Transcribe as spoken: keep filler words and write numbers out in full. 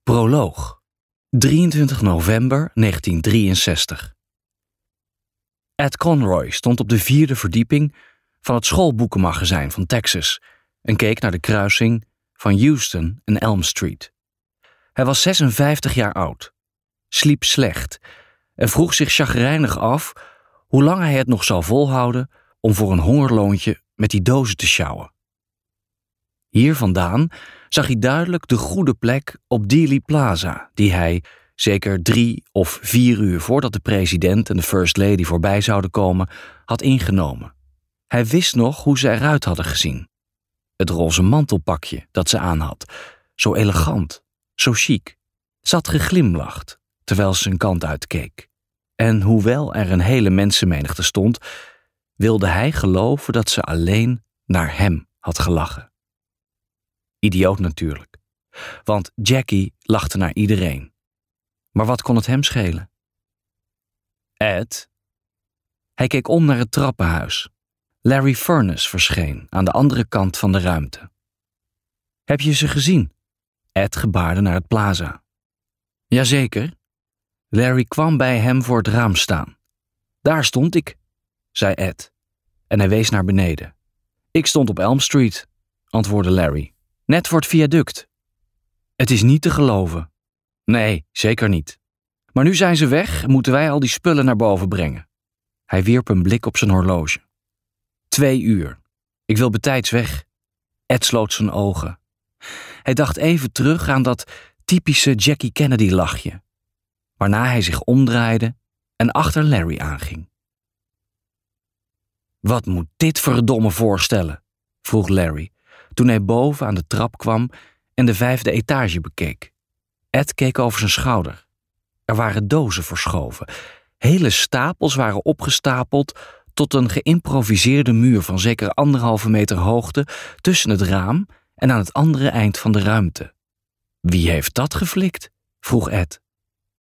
Proloog. drieëntwintig november negentien drieënzestig. Ed Conroy stond op de vierde verdieping van het schoolboekenmagazijn van Texas en keek naar de kruising van Houston en Elm Street. Hij was zesenvijftig jaar oud, sliep slecht en vroeg zich chagrijnig af hoe lang hij het nog zou volhouden om voor een hongerloontje met die dozen te sjouwen. Hier vandaan zag hij duidelijk de goede plek op Dealey Plaza, die hij, zeker drie of vier uur voordat de president en de first lady voorbij zouden komen, had ingenomen. Hij wist nog hoe ze eruit hadden gezien. Het roze mantelpakje dat ze aan had, zo elegant, zo chic. Ze had geglimlacht, terwijl ze zijn kant uitkeek. En hoewel er een hele mensenmenigte stond, wilde hij geloven dat ze alleen naar hem had gelachen. Idioot natuurlijk, want Jackie lachte naar iedereen. Maar wat kon het hem schelen? Ed? Hij keek om naar het trappenhuis. Larry Furness verscheen aan de andere kant van de ruimte. Heb je ze gezien? Ed gebaarde naar het plaza. Jazeker. Larry kwam bij hem voor het raam staan. Daar stond ik, zei Ed, en hij wees naar beneden. Ik stond op Elm Street, antwoordde Larry. Net voor het viaduct. Het is niet te geloven. Nee, zeker niet. Maar nu zijn ze weg en moeten wij al die spullen naar boven brengen. Hij wierp een blik op zijn horloge. Twee uur. Ik wil betijds weg. Ed sloot zijn ogen. Hij dacht even terug aan dat typische Jackie Kennedy-lachje, waarna hij zich omdraaide en achter Larry aanging. Wat moet dit verdomme voorstellen? Vroeg Larry, toen hij boven aan de trap kwam en de vijfde etage bekeek. Ed keek over zijn schouder. Er waren dozen verschoven. Hele stapels waren opgestapeld tot een geïmproviseerde muur van zeker anderhalve meter hoogte tussen het raam en aan het andere eind van de ruimte. Wie heeft dat geflikt? Vroeg Ed.